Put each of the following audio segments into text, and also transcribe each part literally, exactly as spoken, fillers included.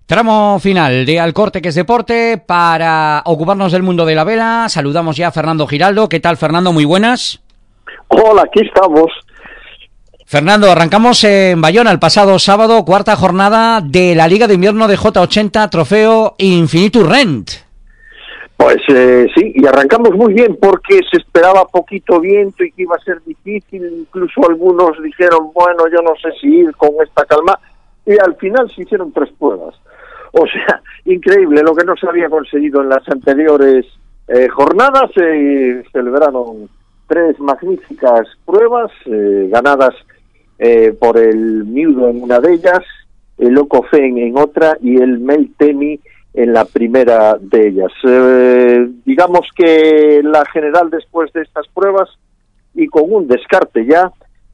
Tramo final de Al Corte, que es deporte, para ocuparnos del mundo de la vela. Saludamos ya a Fernando Giraldo. ¿Qué tal, Fernando? Muy buenas. Hola, aquí estamos. Fernando, arrancamos en Bayona el pasado sábado, cuarta jornada de la Liga de Invierno de J ochenta, trofeo Infinitum Rent. Pues eh, sí, y arrancamos muy bien porque se esperaba poquito viento y que iba a ser difícil. Incluso algunos dijeron, bueno, yo no sé si ir con esta calma. Y al final se hicieron tres pruebas. O sea, increíble lo que no se había conseguido en las anteriores eh, jornadas. Se celebraron tres magníficas pruebas, eh, ganadas eh, por el Miudo en una de ellas, el Ocofen en otra y el Meltemi en la primera de ellas. Eh, digamos que la general, después de estas pruebas y con un descarte ya,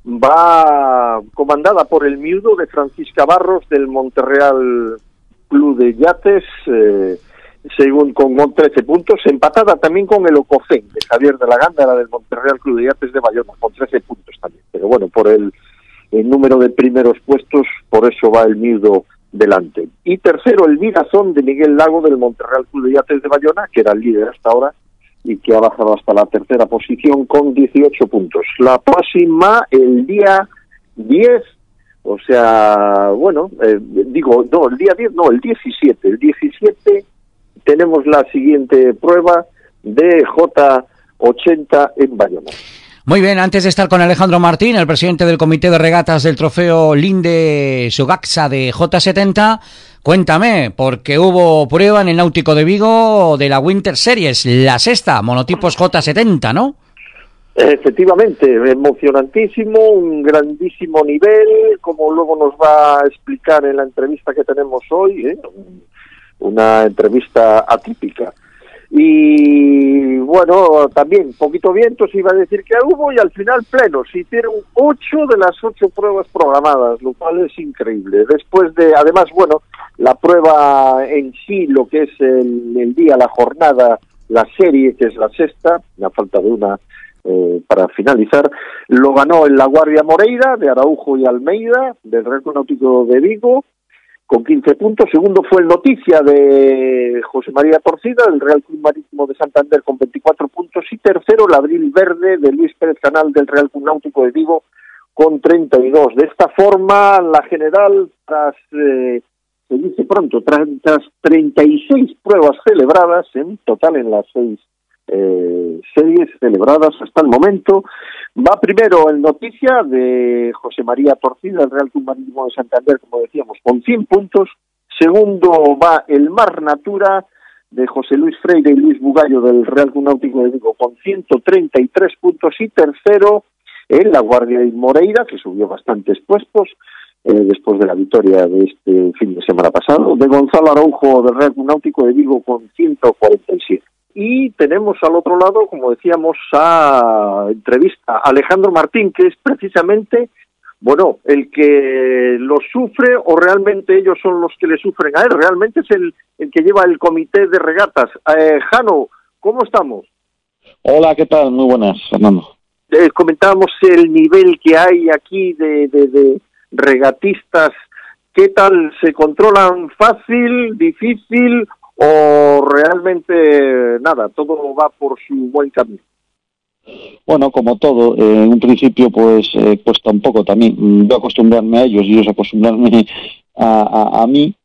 va comandada por el Miudo de Francisca Barros del Monterreal Club de Yates, eh, según con trece puntos, empatada también con el Ocofen de Javier de la Gándara del Monterreal Club de Yates de Bayona, con trece puntos también. Pero bueno, por el, el número de primeros puestos, por eso va el Miudo delante. Y tercero, el Vigazón de Miguel Lago del Monterreal Club de Yates de Bayona, que era el líder hasta ahora, y que ha bajado hasta la tercera posición con dieciocho puntos. La próxima, el día diez, o sea, bueno, eh, digo, no, el día diez, no, el diecisiete. El diecisiete tenemos la siguiente prueba de J ochenta en Bayona. Muy bien, antes de estar con Alejandro Martín, el presidente del Comité de Regatas del Trofeo Linde Sogaxa de J setenta, cuéntame, porque hubo prueba en el Náutico de Vigo de la Winter Series, la sexta, monotipos J setenta, ¿no? Efectivamente, emocionantísimo, un grandísimo nivel, como luego nos va a explicar en la entrevista que tenemos hoy, ¿eh? Una entrevista atípica. Y bueno, también poquito viento se iba a decir que hubo, y al final pleno, se hicieron ocho de las ocho pruebas programadas, lo cual es increíble. Después de, además, bueno, la prueba en sí, lo que es el, el día, la jornada, la serie, que es la sexta, a falta de una eh, para finalizar, lo ganó el La Guardia Moreira de Araujo y Almeida, del Real Club Náutico de Vigo, con quince puntos. Segundo fue el Noticia de José María Torcida, del Real Club Marítimo de Santander, con veinticuatro puntos. Y tercero, el Abril Verde de Luis Pérez Canal, del Real Club Náutico de Vigo, con treinta y dos. De esta forma, la general, tras, eh, se dice pronto, tras, tras treinta y seis pruebas celebradas, en total en las seis eh, series celebradas hasta el momento, va primero el Noticia de José María Torcida, el Real Club Marítimo de Santander, como decíamos, con cien puntos. Segundo va el Mar Natura de José Luis Freire y Luis Bugallo, del Real Club Náutico de Vigo, con ciento treinta y tres puntos. Y tercero, el La Guardia y Moreira, que subió bastantes puestos eh, después de la victoria de este fin de semana pasado, de Gonzalo Araujo, del Real Club Náutico de Vigo, con ciento cuarenta y siete. Y tenemos al otro lado, como decíamos, a entrevista a Alejandro Martín, que es precisamente, bueno, el que lo sufre, o realmente ellos son los que le sufren a él. Realmente es el, el que lleva el comité de regatas. Eh, Jano, ¿cómo estamos? Hola, ¿qué tal? Muy buenas, Fernando. Eh, comentábamos el nivel que hay aquí de, de, de regatistas. ¿Qué tal? ¿Se controlan fácil, difícil, o realmente nada, todo va por su buen camino? Bueno, como todo, eh, en un principio pues eh, cuesta un poco también yo acostumbrarme a ellos y ellos acostumbrarme a, a, a mí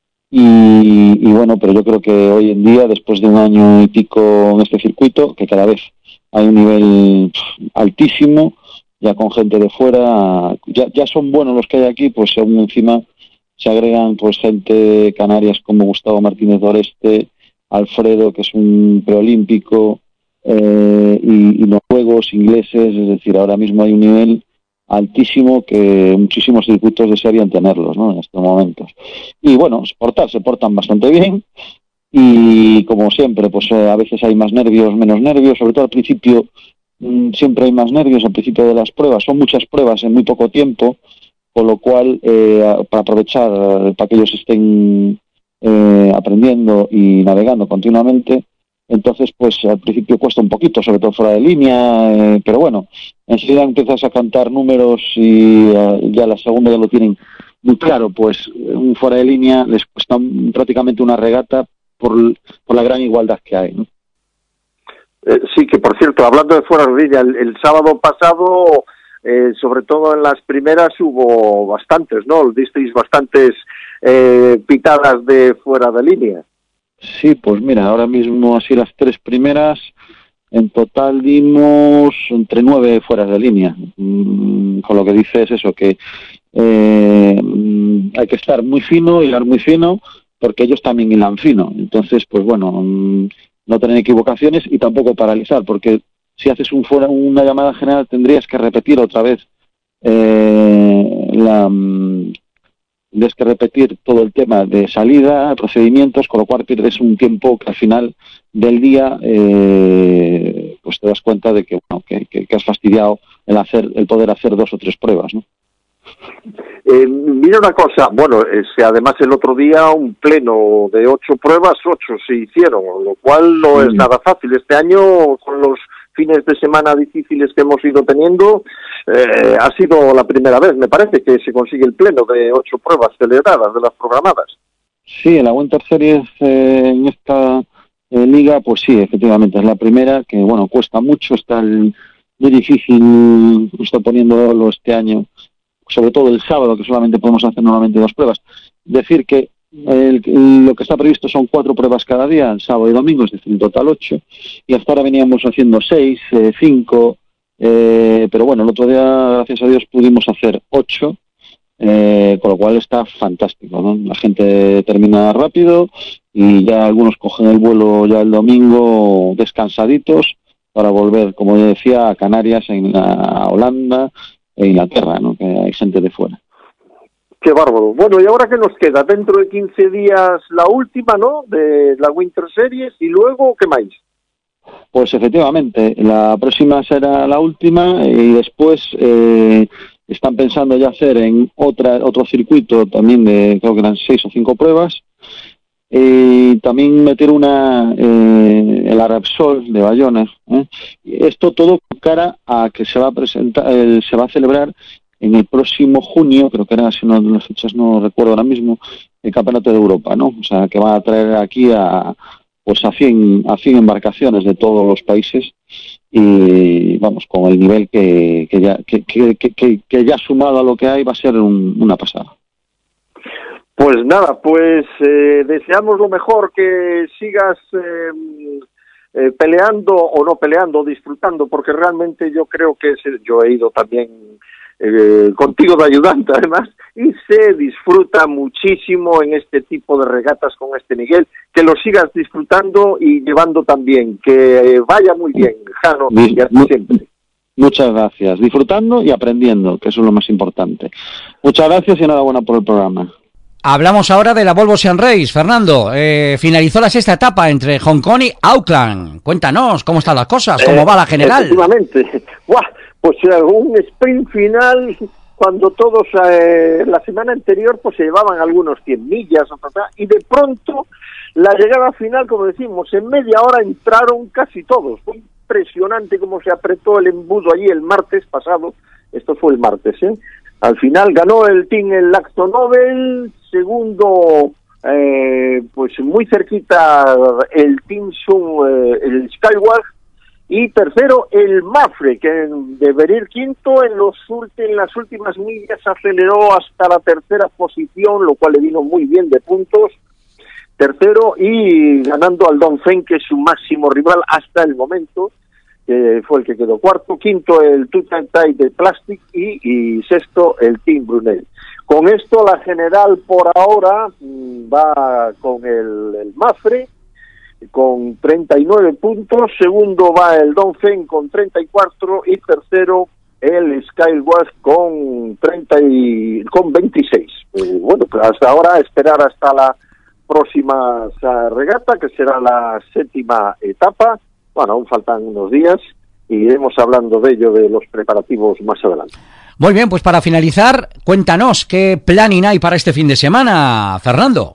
y, y bueno, pero yo creo que hoy en día, después de un año y pico en este circuito, que cada vez hay un nivel pff, altísimo, ya con gente de fuera, ya, ya son buenos los que hay aquí, pues aún encima se agregan pues gente canarias como Gustavo Martínez Doreste, Alfredo, que es un preolímpico, eh, y, y los juegos ingleses, es decir, ahora mismo hay un nivel altísimo que muchísimos circuitos desearían tenerlos, ¿no?, en estos momentos. Y bueno, portar, se portan bastante bien, y como siempre, pues eh, a veces hay más nervios, menos nervios, sobre todo al principio mmm, siempre hay más nervios al principio de las pruebas, son muchas pruebas en muy poco tiempo, con lo cual, eh, para aprovechar, para que ellos estén eh, aprendiendo y navegando continuamente, entonces pues al principio cuesta un poquito, sobre todo fuera de línea, eh, pero bueno, enseguida empiezas a cantar números y uh, ya la segunda ya lo tienen muy claro, pues un fuera de línea les cuesta prácticamente una regata por, por la gran igualdad que hay, ¿no? Eh, sí, que por cierto, hablando de fuera de línea, el, el sábado pasado, eh, sobre todo en las primeras, hubo bastantes, ¿no? Disteis bastantes eh, pitadas de fuera de línea. Sí, pues mira, ahora mismo así las tres primeras, en total dimos entre nueve fueras de línea. Mm, con lo que dice es eso, que eh, hay que estar muy fino, hilar muy fino, porque ellos también hilan fino. Entonces, pues bueno, mm, no tener equivocaciones y tampoco paralizar, porque si haces un fuera, una llamada general tendrías que repetir otra vez eh, la... Mm, tendrías que repetir todo el tema de salida, procedimientos, con lo cual pierdes un tiempo que al final del día eh, pues te das cuenta de que, bueno, que, que, que has fastidiado el hacer, el poder hacer dos o tres pruebas, ¿no? Eh, mira una cosa, bueno, eh, además el otro día un pleno de ocho pruebas, ocho se hicieron, lo cual no mm. es nada fácil. Este año, con los fines de semana difíciles que hemos ido teniendo, eh, ha sido la primera vez, me parece, que se consigue el pleno de ocho pruebas celebradas, de las programadas. Sí, en la Winter Series, eh, en esta eh, liga, pues sí, efectivamente, es la primera, que bueno, cuesta mucho, está el, muy difícil, está poniéndolo este año, sobre todo el sábado, que solamente podemos hacer normalmente dos pruebas. Decir que el, lo que está previsto son cuatro pruebas cada día, el sábado y domingo, es decir, en total ocho, y hasta ahora veníamos haciendo seis, eh, cinco, eh, pero bueno, el otro día, gracias a Dios, pudimos hacer ocho, eh, con lo cual está fantástico, ¿no? La gente termina rápido y ya algunos cogen el vuelo ya el domingo descansaditos para volver, como yo decía, a Canarias, a Holanda e Inglaterra, ¿no? Que hay gente de fuera. Qué bárbaro. Bueno, ¿y ahora qué nos queda? Dentro de quince días la última, ¿no?, de la Winter Series, y luego, ¿qué más? Pues efectivamente, la próxima será la última y después eh, están pensando ya hacer en otra otro circuito también de, creo que eran seis o cinco pruebas, y también meter una, eh, el Repsol de Bayona. ¿eh? Esto todo cara a que se va a presentar, eh, se va a celebrar en el próximo junio, creo que era, si no las fechas no recuerdo ahora mismo, el Campeonato de Europa, ¿no? O sea, que va a traer aquí a pues a cien, a cien embarcaciones de todos los países y vamos, con el nivel que, que ya que, que, que, que ya sumado a lo que hay va a ser un, una pasada. Pues nada, pues eh, deseamos lo mejor, que sigas eh, eh, peleando o no peleando, disfrutando, porque realmente yo creo que se, yo he ido también eh, contigo de ayudante además, y se disfruta muchísimo en este tipo de regatas con este Miguel, que lo sigas disfrutando y llevando también, que eh, vaya muy bien, Jano, y a ti siempre. Muchas gracias, disfrutando y aprendiendo, que eso es lo más importante. Muchas gracias y enhorabuena por el programa. Hablamos ahora de la Volvo Ocean Race, Fernando. Eh, finalizó la sexta etapa entre Hong Kong y Auckland. Cuéntanos, ¿cómo están las cosas? ¿Cómo eh, va la general? Efectivamente. Buah, pues eh, un sprint final, cuando todos eh, la semana anterior pues se llevaban algunos cien millas, y de pronto la llegada final, como decimos, en media hora entraron casi todos. Fue impresionante cómo se apretó el embudo allí el martes pasado. Esto fue el martes, ¿eh? Al final ganó el team el Acto Nobel, segundo, eh, pues muy cerquita el Team Sun, eh, el Skyward, y tercero el Mafre, que de venir quinto en, los, en las últimas millas aceleró hasta la tercera posición, lo cual le vino muy bien de puntos, tercero, y ganando al Dongfeng, que es su máximo rival hasta el momento, que fue el que quedó cuarto, quinto el Tutantai de Plastic y, y sexto el Team Brunel. Con esto la general por ahora va con el, el Mafre con treinta y nueve puntos, segundo va el Dongfeng con treinta y cuatro y tercero el Skyward con treinta y, con veintiséis. Eh, bueno, pues hasta ahora esperar hasta la próxima regata, que será la séptima etapa. Bueno, aún faltan unos días y iremos hablando de ello, de los preparativos más adelante. Muy bien, pues para finalizar, cuéntanos, ¿qué planning hay para este fin de semana, Fernando?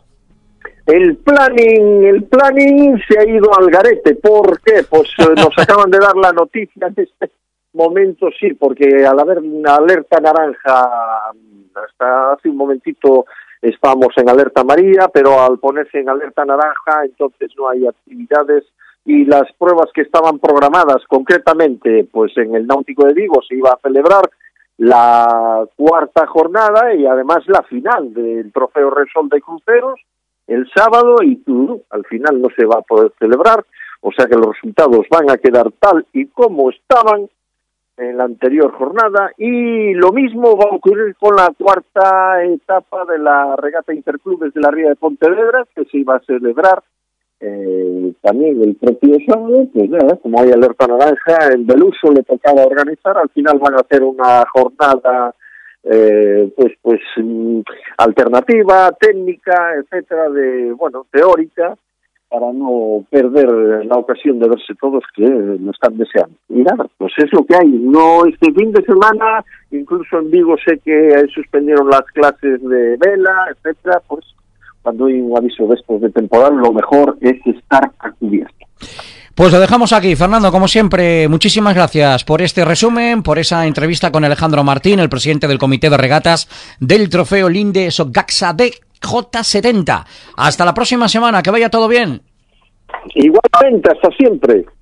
El planning, el planning se ha ido al garete. ¿Por qué? Pues eh, nos acaban de dar la noticia en este momento, sí, porque al haber una alerta naranja Hasta hace un momentito estábamos en alerta amarilla, pero al ponerse en alerta naranja, entonces no hay actividades, y las pruebas que estaban programadas concretamente, pues en el Náutico de Vigo se iba a celebrar la cuarta jornada y además la final del Trofeo Repsol de Cruceros el sábado, y uh, al final no se va a poder celebrar, o sea que los resultados van a quedar tal y como estaban en la anterior jornada, y lo mismo va a ocurrir con la cuarta etapa de la regata Interclubes de la Ría de Pontevedra, que se iba a celebrar eh, también el propio sábado. Pues nada, como hay alerta naranja, en Beluso le tocaba organizar, al final van a hacer una jornada eh, pues pues mm, alternativa, técnica, etcétera, de bueno, teórica, para no perder la ocasión de verse todos, que lo están deseando. Y nada, pues es lo que hay. No, este fin de semana, incluso en Vigo sé que suspendieron las clases de vela, etcétera. Pues cuando hay un aviso de estos de temporal, lo mejor es estar a cubierto. Pues lo dejamos aquí, Fernando, como siempre, muchísimas gracias por este resumen, por esa entrevista con Alejandro Martín, el presidente del Comité de Regatas del Trofeo Linde Sogaxa de J setenta. Hasta la próxima semana, que vaya todo bien. Igualmente, hasta siempre.